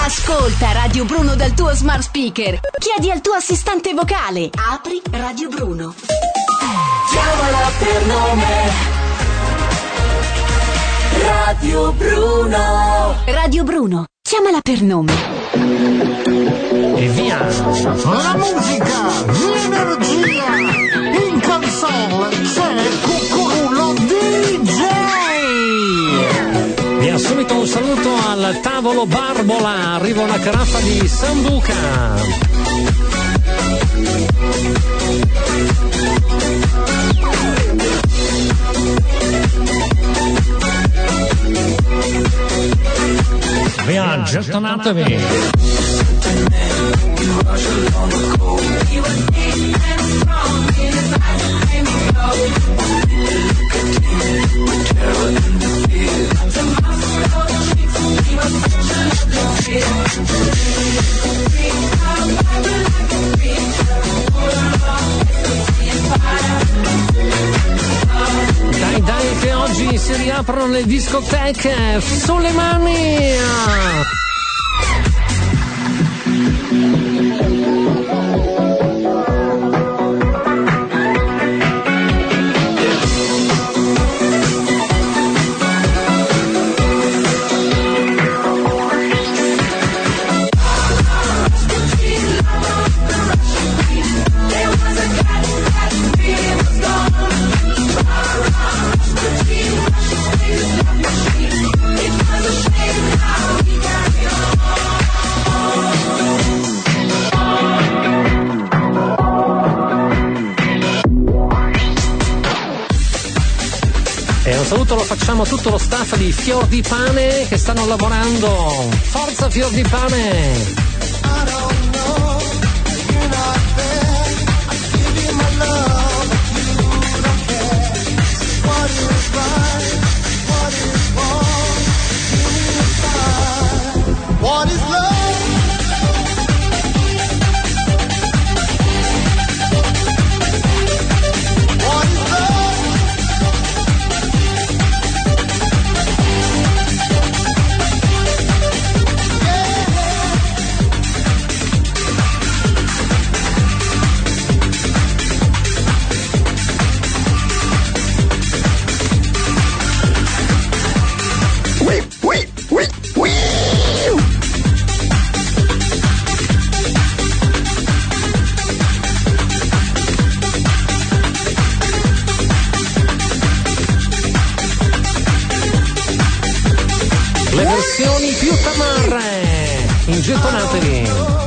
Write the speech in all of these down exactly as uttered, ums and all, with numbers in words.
Ascolta Radio Bruno dal tuo smart speaker. Chiedi al tuo assistente vocale. Apri Radio Bruno. Chiamala per nome. Radio Bruno. Radio Bruno. Chiamala per nome. E via. La musica, l'energia. In console c'è Cucurullo D J. Via subito un saluto al tavolo Barbola. Arriva una caraffa di Sambuca. Via, gettonatevi. Dai dai che oggi si riaprono le discoteche, sulle mani! Saluto lo facciamo a tutto lo staff di Fior di Pane che stanno lavorando. Forza Fior di Pane! Le versioni più tamarre, ingettonatevi.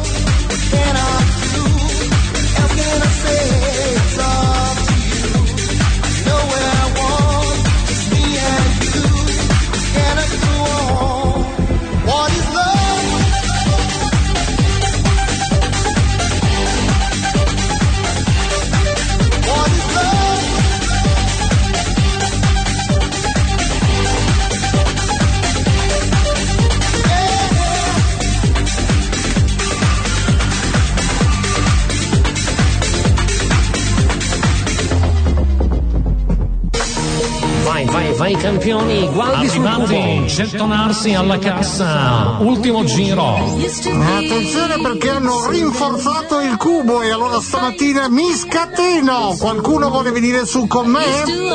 Vai, vai campioni, guardi arrivati, gettonarsi alla cassa, ultimo giro. Attenzione perché hanno rinforzato il cubo e allora stamattina mi scateno. Qualcuno vuole venire su con me?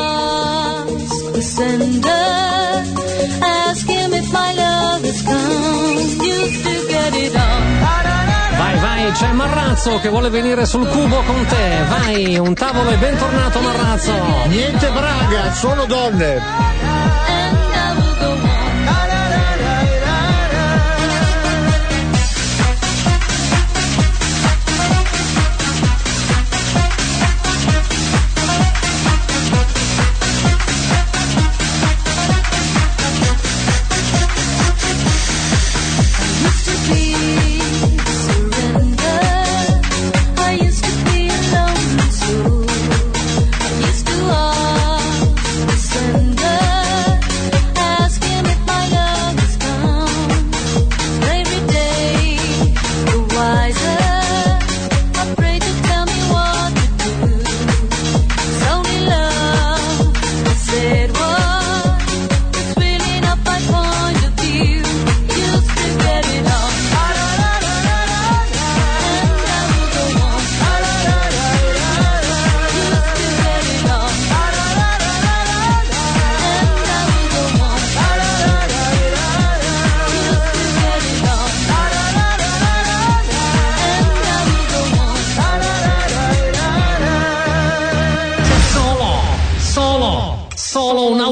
Vai, vai, c'è Marrazzo che vuole venire sul cubo con te. Vai, un tavolo e bentornato Marrazzo. Niente braga, solo donne. Surrender.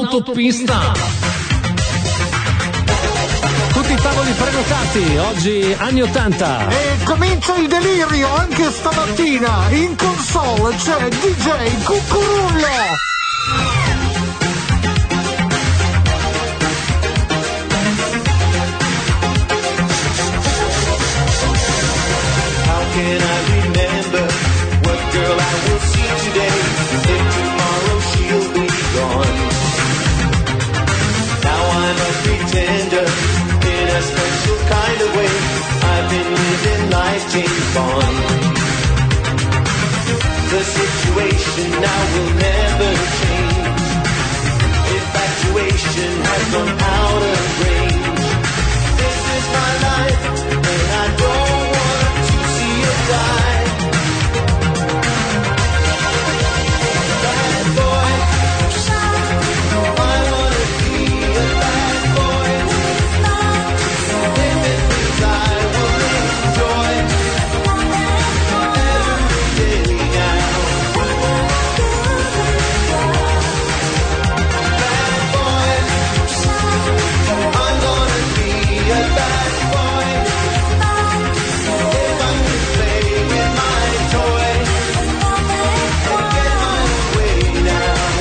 sull'autopista. Tutti i tavoli prenotati, oggi anni ottanta. E comincia il delirio anche stamattina. In console c'è D J Cucurullo. Can I remember what girl I will see today if tomorrow she'll be gone? Now I'm a pretender in a special kind of way. I've been living life James Bond. The situation now will never change. Infatuation has gone out of range. This is my life and I don't want to see it die. Bad boy, I wanna be a bad boy. If it means I will enjoy every day now. Bad boy, I'm gonna be a bad boy. If I can play with my toys and get my way now.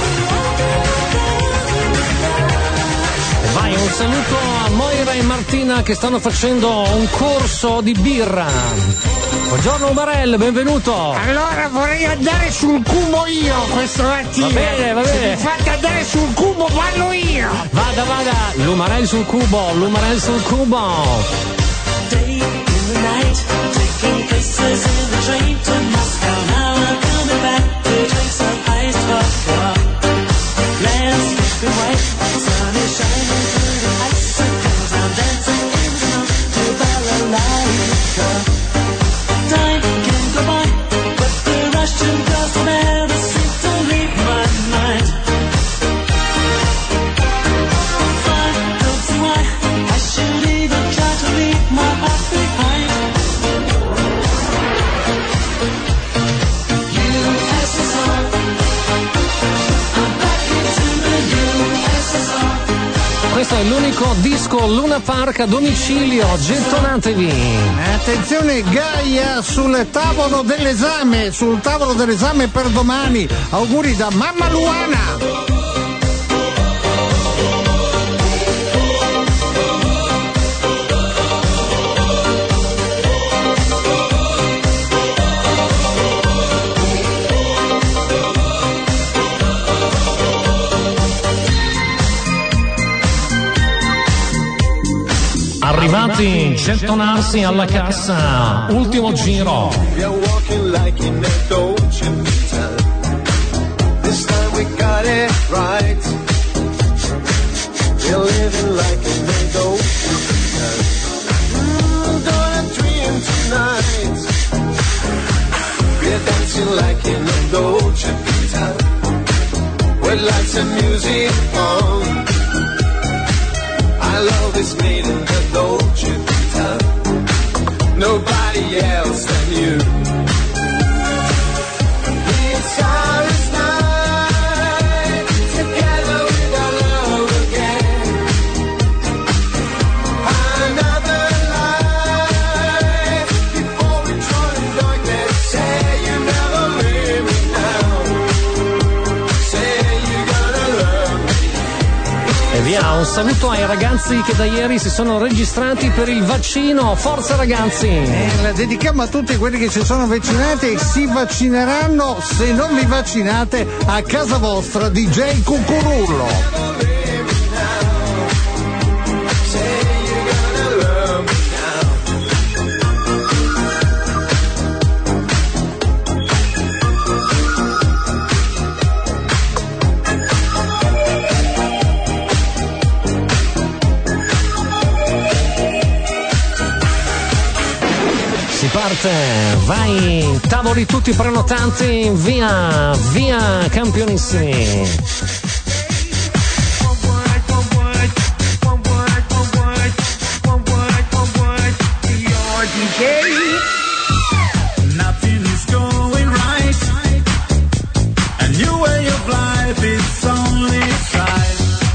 E vai, un saluto a Moira e Martina che stanno facendo un corso di birra. Buongiorno Umarell, benvenuto. Allora vorrei andare sul cubo io questa mattina. Va bene, va bene. Se mi fate andare sul cubo ballo io. Vada, vada, l'Umarell sul cubo, l'Umarell sul cubo. Day in the night, taking places in the train to Moscow. Now I'm coming back to drink some iced vodka. Lands fish be white, sun is shining through the icicles. I'm dancing in the snow to balalaika. Time can go by, but the Russian girls don't ever seem to leave my mind. I don't see why I should even try to leave my heart behind. U S S R, I'm back into the U S S R. Questo è l'unico disco Luna Park a domicilio, gettonatevi. Attenzione Gaia sul tavolo dell'esame, sul tavolo dell'esame per domani. Auguri da Mamma Luana. Arrivati, gettonarsi alla cassa. Ultimo giro. We are walking like in a Dolce Vita. This time we got it right. We're living like in a Dolce Vita. Mm, gonna dream tonight. We're dancing like in a Dolce Vita. With lights and music on. Our love is made in the Dolce Vita. Nobody else than you. It's ours night, together with our love again. Another life before we join darkness. Say you never leave me now. Say you're gonna love me. E via, un saluto ai ragazzi che da ieri si sono registrati per il vaccino. Forza ragazzi! E la dedichiamo a tutti quelli che si sono vaccinati e si vaccineranno, se non vi vaccinate, a casa vostra D J Cucurullo. Si parte, vai, tavoli tutti prenotati, via, via campionissimi. Nothing is going right. A new way of life is only sight.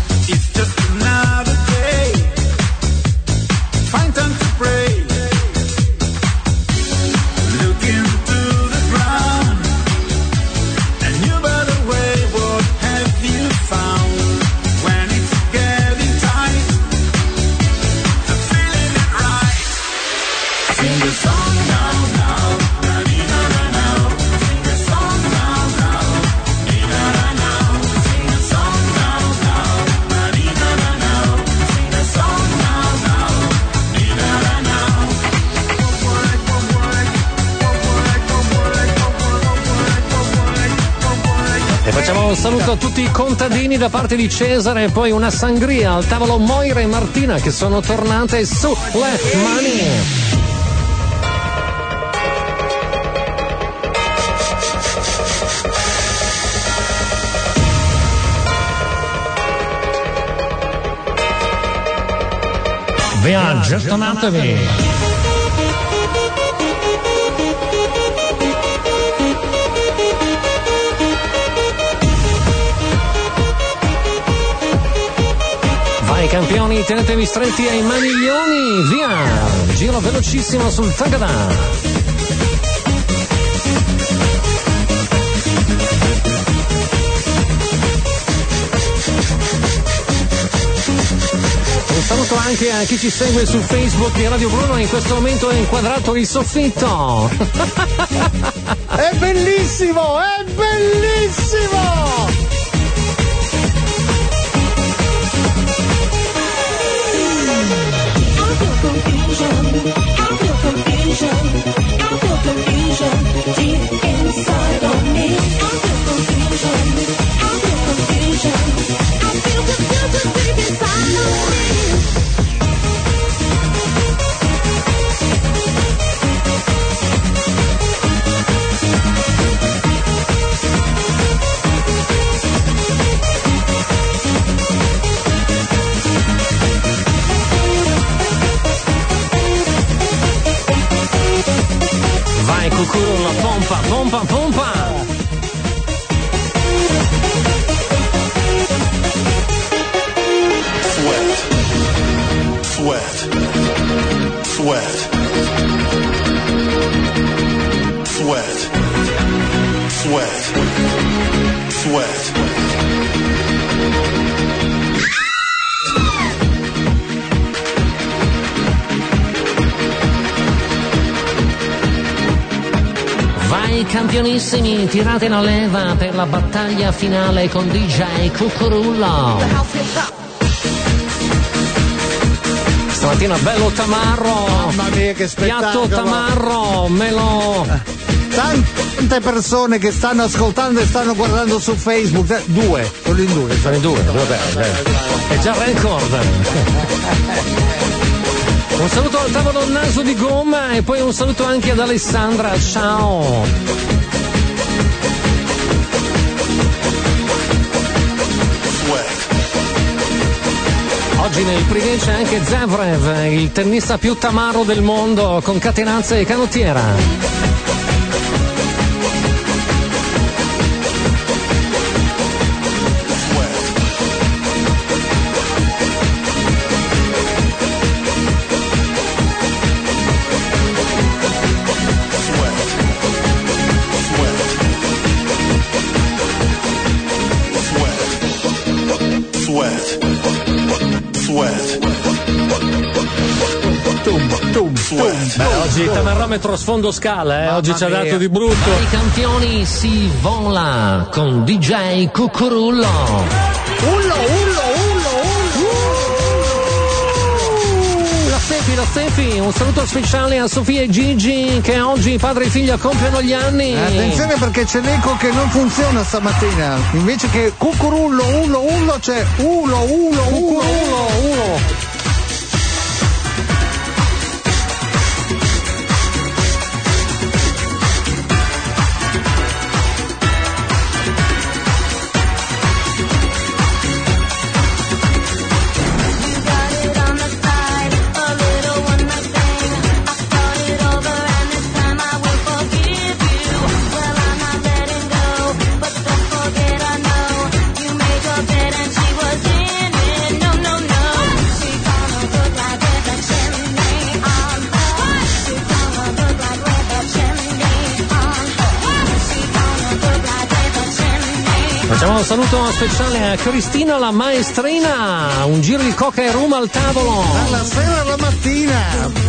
Facciamo un saluto a tutti i contadini da parte di Cesare e poi una sangria al tavolo Moira e Martina che sono tornate su le mani. Via, gettonatevi. Vai campioni, tenetevi stretti ai maniglioni, via! Giro velocissimo sul Tagada. Un saluto anche a chi ci segue su Facebook di Radio Bruno, in questo momento è inquadrato il soffitto. È bellissimo, è bellissimo! Vai cucurulla, pompa, pompa, pompa! Sweat, sweat, sweat, sweat, sweat, sweat. Vai campionissimi, tirate la leva per la battaglia finale con D J Cucurullo. Stamattina bello tamarro. Mamma mia, che spettacolo! Piatto tamarro, me lo... Tante persone che stanno ascoltando e stanno guardando su Facebook. Eh, Due, solo in due. Sono in due, vabbè, è già record. Un saluto al tavolo Naso di Gomma e poi un saluto anche ad Alessandra, ciao! Oggi nel pre-game c'è anche Zverev, il tennista più tamaro del mondo con catenazza e canottiera. Beh, oggi il tamarrometro sfondo scala, eh? Oggi ci ha dato di brutto. I campioni si vola con D J Cucurullo. Ullo, ullo, ullo, ullo. La Stefi, la Stefi, un saluto speciale a Sofia e Gigi che oggi padre e figlia compiono gli anni. Attenzione perché c'è l'eco che non funziona stamattina. Invece che Cucurullo, ullo, ullo, c'è ulo, ulo, ulo, ulo, ulo. Facciamo un saluto speciale a Cristina la maestrina, un giro di coca e rum al tavolo. Dalla sera alla mattina.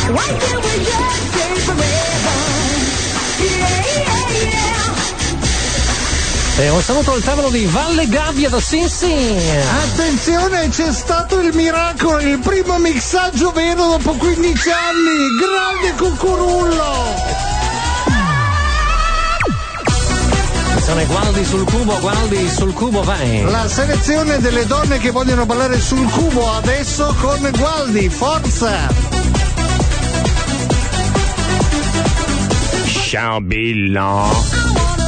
Why can't we just stay forever? Yeah, yeah, yeah. E un saluto al tavolo di Valle Gabbia da Sin Sin. Attenzione, c'è stato il miracolo, il primo mixaggio vero dopo quindici anni. Grande cucurullo. Attenzione, Gualdi sul cubo, Gualdi sul cubo, vai. La selezione delle donne che vogliono ballare sul cubo adesso con Gualdi, forza. Ciao Billo.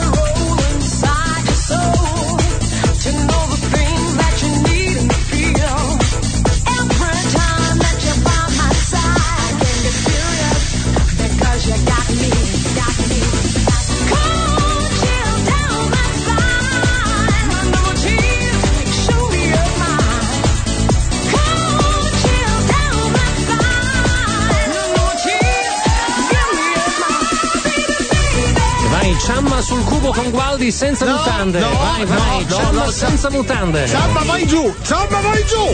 Ciamma sul cubo con Gualdi senza no, mutande. No, vai, no, vai, no, Ciamma no, senza mutande. Ciamma vai giù, Ciamma vai giù.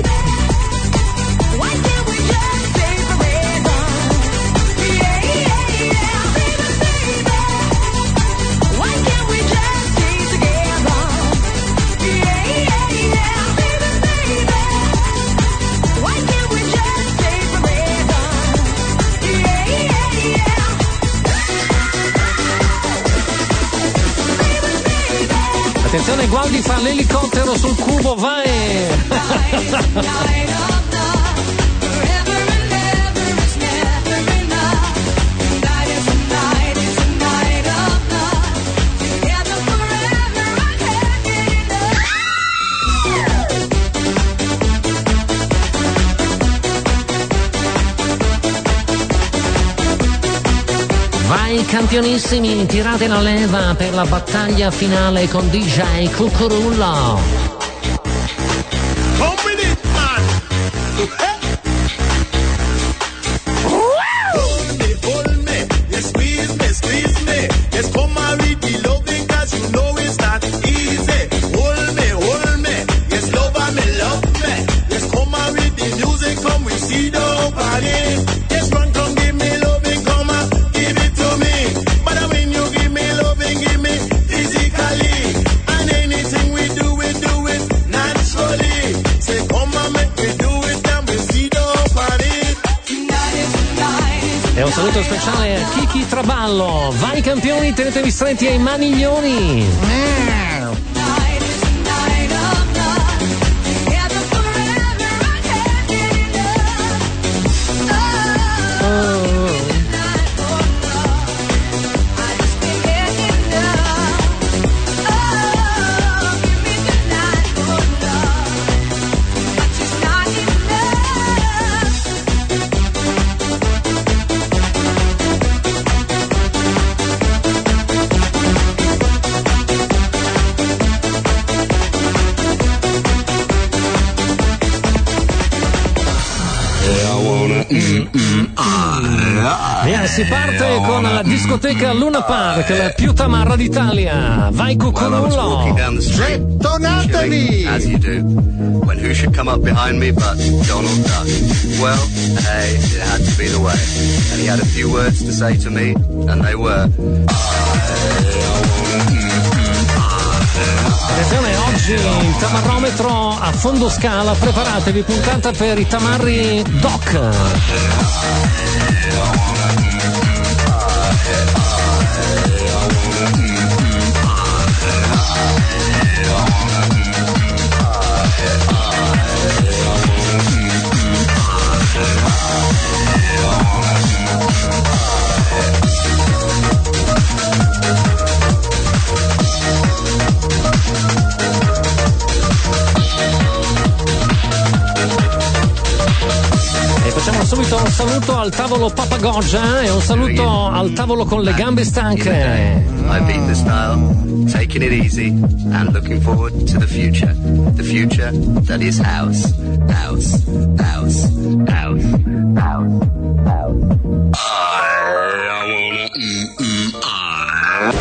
Attenzione, Gualdi fa l'elicottero sul cubo, vai! Vai campionissimi, tirate la leva per la battaglia finale con D J Cucurullo. Come with it, man. Hold me, hold me, yes, squeeze me, squeeze me. Yes, come and read the loving, cause you know it's not easy. Hold me, hold me, yes, love me, love me. Yes, come and read the music, come we see the party. Yes, run, come give me loving, come and give it to me. But when you give me loving, give me physically. And anything we do, we do it naturally. Say, come and make me do it, and we see the party. E un saluto speciale a Kiki Traballo. Vai campioni, tenetevi stretti ai maniglioni. Via, si parte con la discoteca Luna Park, la più tamarra d'Italia. Vai Cucurullo. Gettonatevi! As you do. When who should come up behind me but Donald Duck? Well, hey, it had to be the way. And he had a few words to say to me, and they were... Attenzione, oggi il tamarrometro a fondo scala, preparatevi, puntata per i tamarri Doc. Facciamo subito un saluto al tavolo Papagoggia e un saluto al tavolo con le gambe stanche. I beat the style, taking it easy and looking forward to the future. The future that is house, house, house, house, house, house. I wanna mm, mm, I.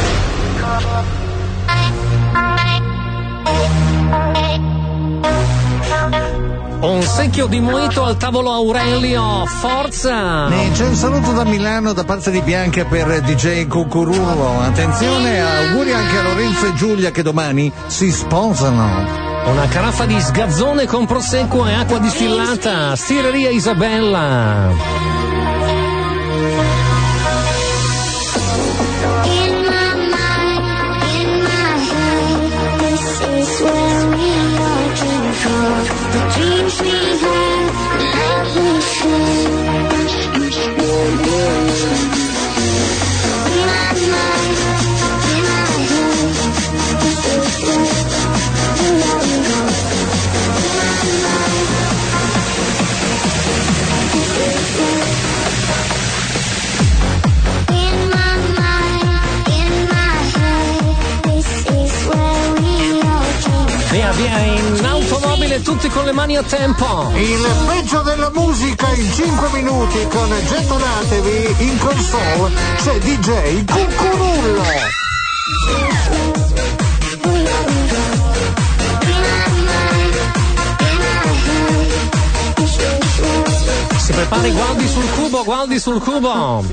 Un secchio di mojito al tavolo Aurelio, forza! E c'è un saluto da Milano da parte di Bianca per D J Cucurullo. Attenzione, auguri anche a Lorenzo e Giulia che domani si sposano. Una caraffa di sgazzone con prosecco e acqua distillata, Stireria Isabella. Via via in automobile tutti con le mani a tempo. Il peggio della musica in cinque minuti con Gettonatevi. In console c'è D J Cucurullo. Si prepari, guardi sul cubo, guardi sul cubo.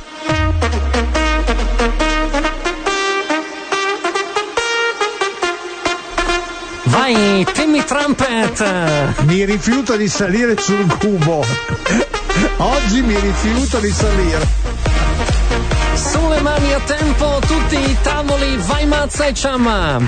Vai, Timmy Trumpet! Mi rifiuto di salire sul cubo. Oggi mi rifiuto di salire. Sulle mani a tempo, tutti i tavoli, vai Mazza e Ciamma!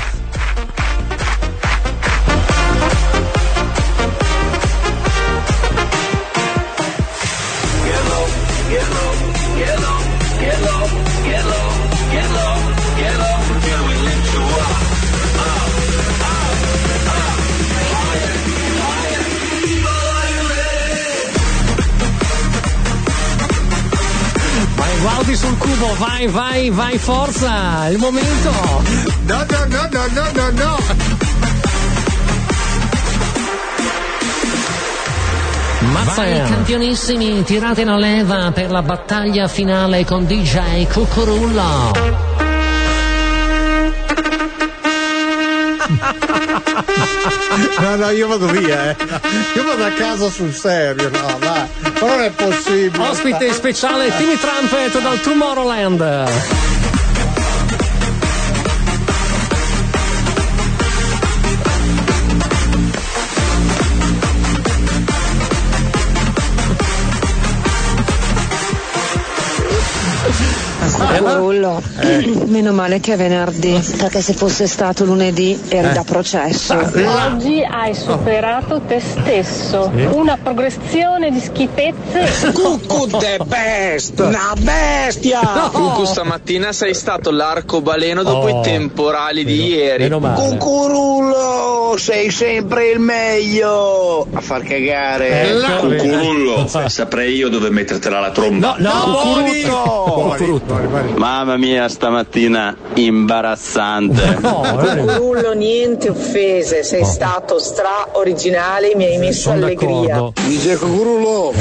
Guardi sul cubo, vai, vai, vai, forza! Il momento! No, no, no, no, no, no, no! Mazza! Vai campionissimi, tirate la leva per la battaglia finale con D J Cucurullo. No, no, io vado via, eh. Io vado a casa sul serio, no, va. Ma non è possibile. Ospite speciale Timmy Trumpet dal Tomorrowland. Cucurullo, Eh. meno male che è venerdì, perché se fosse stato lunedì eri Eh. da processo. Oggi hai superato te stesso, una progressione di schifezze. Cucù the best, una bestia. Cucù, stamattina sei stato l'arcobaleno dopo Oh. i temporali di ieri. Meno male. Cucurullo, sei sempre il meglio. A far cagare. Ecco, Cucurullo, saprei io dove mettertela la tromba. No, no, Buoni, buoni, buoni. Mamma mia, stamattina imbarazzante. Cucurullo, niente offese, sei stato stra originale, mi hai messo Sono allegria. d'accordo. Dice Cucurullo.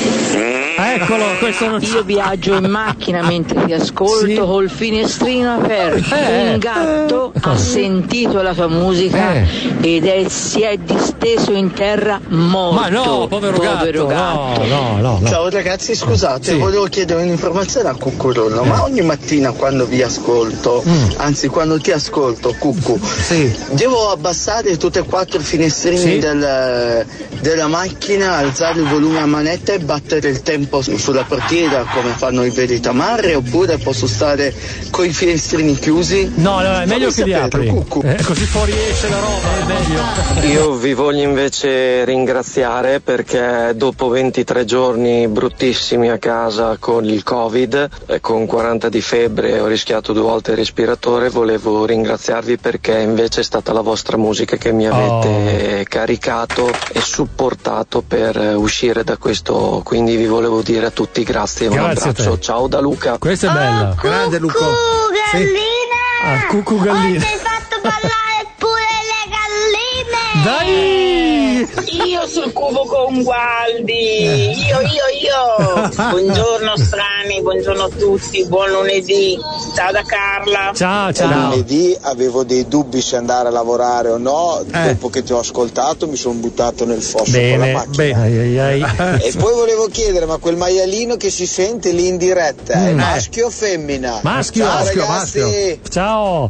Eccolo, questo non Io viaggio in macchina mentre ti ascolto Sì. col finestrino aperto. Eh. Un gatto ha sentito la tua musica Eh. ed è, si è disteso in terra morto. Ma no, povero, gatto, gatto. no, no, no, no. Ciao ragazzi, scusate, Sì. volevo chiedere un'informazione a Cucurullo, ma ogni mattina quando vi ascolto, anzi quando ti ascolto, Cucù, Sì. devo abbassare tutti e quattro i finestrini Sì. del- della macchina, alzare il volume a manetta e battere il tempo su- sulla portiera come fanno i veri tamarri, oppure posso stare coi finestrini chiusi? No, no, è meglio Fammi che li sapere, apri. Cucù. Eh, così fuoriesce la roba, è meglio. Io vi voglio invece ringraziare perché dopo ventitré giorni bruttissimi a casa con il Covid, eh, con quaranta di febbre, ho rischiato due volte il respiratore, volevo ringraziarvi perché invece è stata la vostra musica che mi avete caricato e supportato per eh, uscire da questo, quindi vi volevo dire a tutti grazie, un Grazie a te. abbraccio, ciao da Luca. Questa è bella. Grande Luca. Sì. Ah, cucù gallina. fatto ballare pure le galline. Dai! Io sul cubo con Gualdi, io, io, io. Buongiorno strani, buongiorno a tutti, buon lunedì. Ciao da Carla. Ciao, ciao. Lunedì avevo dei dubbi se andare a lavorare o no, eh. dopo che ti ho ascoltato mi sono buttato nel fosso bene, con la macchina. Bene. Ai, ai, ai. E poi volevo chiedere, ma quel maialino che si sente lì in diretta mm. è maschio o femmina? Maschio, ciao, maschio, ragazzi. maschio. Ciao.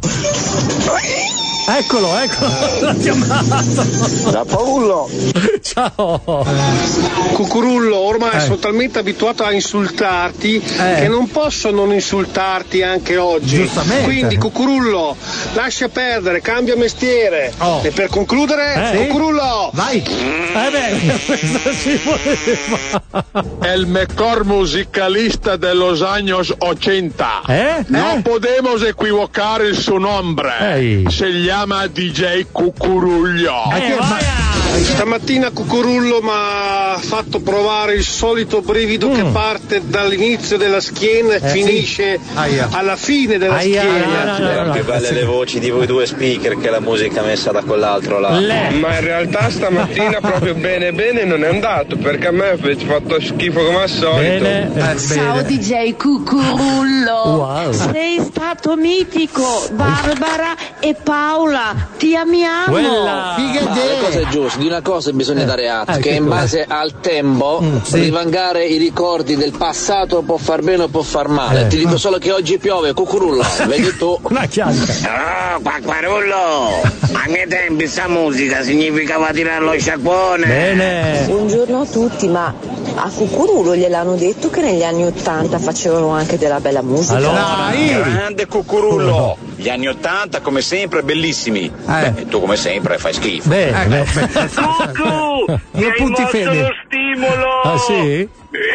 Eccolo, eccolo, l'ha chiamato. Da Paolo. Ciao. Cucurullo, ormai eh. sono talmente abituato a insultarti eh. che non posso non insultarti anche oggi. Giustamente. Quindi Cucurullo, lascia perdere, cambia mestiere. Oh. E per concludere, eh. Cucurullo. Vai. Eh beh, questo ci voleva. El mejor musicalista de los años ochenta. Eh? No eh? podemos equivocar el su nombre. Ehi. Se llama D J Cucurullo. Eh, ma... Stamattina Cucurullo mi ha fatto provare il solito brivido mm. che parte dall'inizio della schiena e eh, finisce sì. alla fine della aia, schiena. no, no, no, Erano più belle le voci di voi due speaker che la musica messa da quell'altro là. Le. Ma in realtà stamattina proprio bene bene non è andato, perché a me ha fatto schifo come al solito. Bene, eh, Ciao bene. D J Cucurullo. Wow. Sei stato mitico, Barbara e Paola, ti amiamo. Quella. Ma le cose giuste, di una cosa bisogna eh. dare atto, eh, che in base al tempo mm, sì. rivangare i ricordi del passato può far bene o può far male. Eh. Ti dico solo che oggi piove, Cucurullo, vedi tu. Una chiacchiera. Oh, Quacquarullo, ai miei tempi sta musica significava tirare lo sciacquone. Bene. Buongiorno a tutti, ma a Cucurullo gliel'hanno detto che negli anni ottanta facevano anche della bella musica. Allora, grande Cucurullo, gli anni ottanta come sempre bellissimi. Eh. Beh, tu come sempre fai schifo. Bene, eh. bene. Cucù, mi hai punti mosso fede. lo stimolo. Ah sì?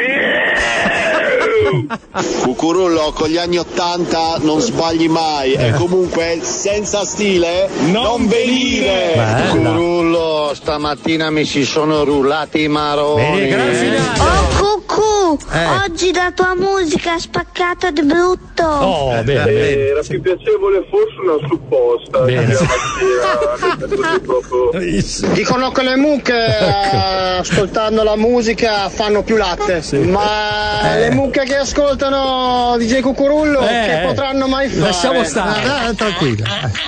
Cucurullo, con gli anni ottanta non sbagli mai e comunque senza stile non, non venire. Bella. Cucurullo, stamattina mi si sono rullati i maroni. Bene, gran finale. Oh Cucù, Eh. oggi la tua musica ha spaccato di brutto. Oh, bene, bene. Eh, era più piacevole forse una supposta. Bene. Dicono che le mucche eh, ascoltando la musica fanno più latte, Sì. ma Eh. le mucche che ascoltano D J Cucurullo Eh, che potranno mai fare? Lasciamo stare. Ah, ah, tranquillo.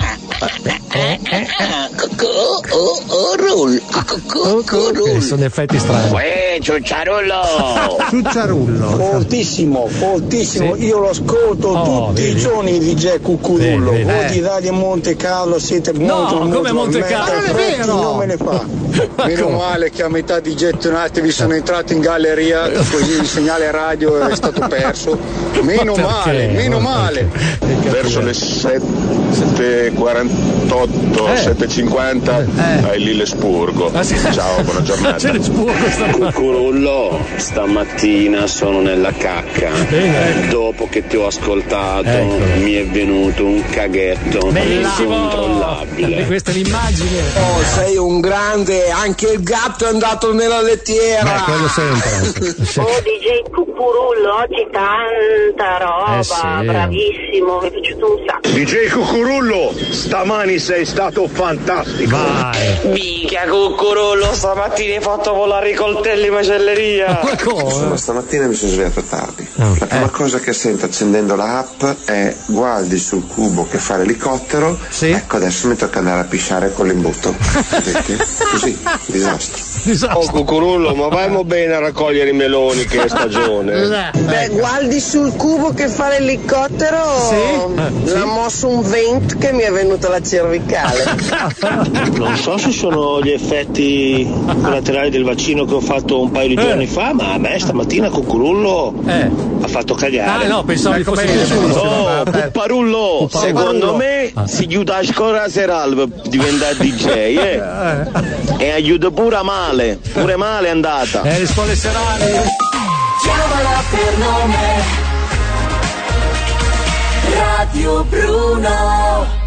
Eh, sono effetti strani. Uè, ciucciarullo. Ciucciarullo. Fortissimo, fortissimo, Sì. io lo ascolto Oh, tutti vedi. i giorni di D J Cucurullo. Vedi, vedi. Voi di Radio Monte Carlo siete No, molto molto come Monte Carlo? metal, Non è tre, vero. non me ne fa. Ma Meno come? male che a metà di gettonati vi sono entrato in galleria, così il segnale radio è stato perso. Meno Ma male, perché? meno Ma male. perché? Verso le sette e quarantotto, Eh. sette e cinquanta Eh. a Lillesburgo. Ah, sì. Ciao, buona giornata. C'è l'espurgo stamattina. Cucurullo, stamattina sono nella cacca. Bene. Dopo che ti ho ascoltato Eccolo. mi è venuto un caghetto Bellissimo. incontrollabile. E questa è l'immagine. Oh, sei un grande, anche il gatto è andato nella lettiera. Eh, quello sempre. Oh D J Cucurullo, oggi tanta roba, Eh, sì. bravissimo, mi è piaciuto un sacco. D J Cucurullo, stamani sei stato fantastico. Vai. Minchia Cucurullo, stamattina hai fatto volare i coltelli in macelleria. Ma come? Stamattina mi sono svegliato tardi. La prima Eh. cosa che sento accendendo l'app è guardi sul cubo che fa l'elicottero. Sì. Ecco, adesso mi tocca andare a pisciare con l'imbuto. Vedete? Così, disastro. Disastro. Oh Cucurullo, ma vai bene a raccogliere i meloni che è stagione. Beh, guardi sul cubo che fa l'elicottero, Sì? l'ha mosso un vent che mi è venuta la cervicale. Non so se sono gli effetti collaterali del vaccino che ho fatto un paio di giorni Eh. fa, ma a me stamattina Cucurullo Eh. ha fatto cagare. Ah, no, pensavo Eh, mi fosse com'è? piaciuto. Oh, Pupparullo, secondo me si chiude a scuola serale per diventare D J, eh? E aiuta pure male, pure male è andata. Eh, le scuole serali. Chiamala per nome. Radio Bruno.